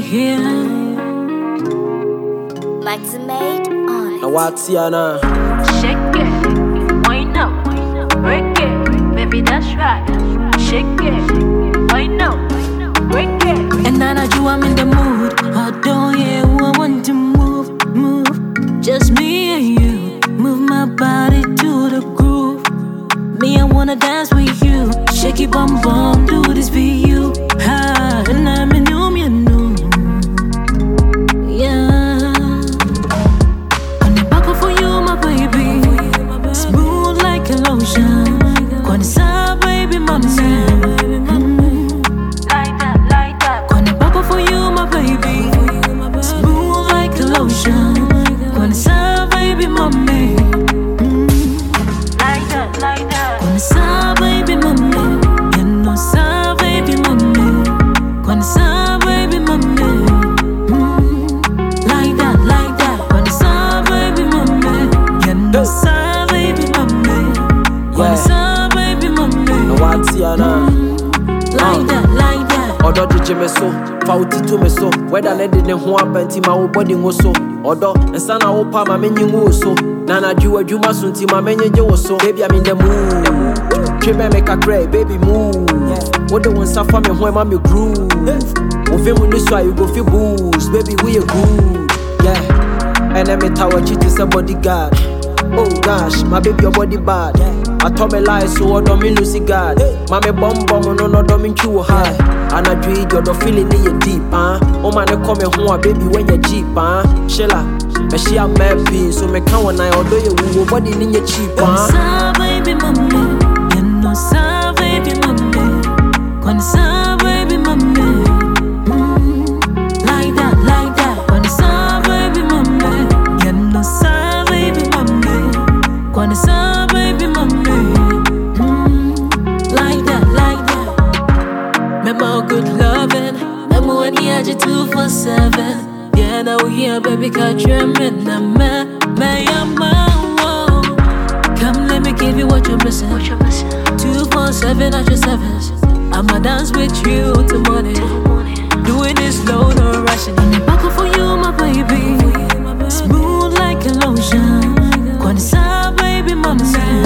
here. Maximate on it. What's yana? Shake it, wind up, break it, baby that's right. Shake it, wind up, break it. And now that you I'm in the mood, although yeah, I want to move. Just me and you, move my body to the groove. Me, I wanna dance with you. Shake it, bum bum, do this for you. Ha, and I'm in you know. Yeah. On the back for you, my baby. Smooth like a lotion. When it's up, baby, mama. Like that. On the back for you, my baby. Smooth like a lotion. When it's up, baby, mommy. Like that. When it's up, baby, mommy. You know, it's up, baby, mommy. When it's up, baby, mommy. Like that. When it's up, baby, mommy. You know, it's up, baby, mommy. When it's up, baby, mommy. What's yana? Like that. Odo de me so, fauti to me so. Whether let the ho apenti ma wo body wo so. Odo nsana wo pa ma menyi wo so. Nana ju adwuma so nti ma menye je wo so. Baby I'm in the mood. Treme make a cry, baby move. What the one suffer me ho ma me groove. Wo fe mu ni so you go feel boost, baby we a good. Yeah. And me tower cheat is a bodyguard. Oh gosh, my baby your body bad. I told me lies so I don't mean Lucy God. Mame bomb no don't mean you high. And I dream you're the feeling in your deep, Oh man, they come home, baby, when you're cheap, Sheila, but she a maybe, so me can't when I order you, body in your cheap, baby, mommy. You know, sa baby, mommy. When sa baby, mommy. Like that. When sa baby, mommy. You know, sa baby, mommy. When sa baby, mommy. Like that. Remember good loving. Remember when he had you 247. Yeah, now we here, baby, catch you a minute, man. Come, let me give you what you're missing. 247 at your sevens. I'ma dance with you till morning. Doing this slow, no rushing. I'm back for you, my baby. Smooth like a lotion. When it's up, baby, mama.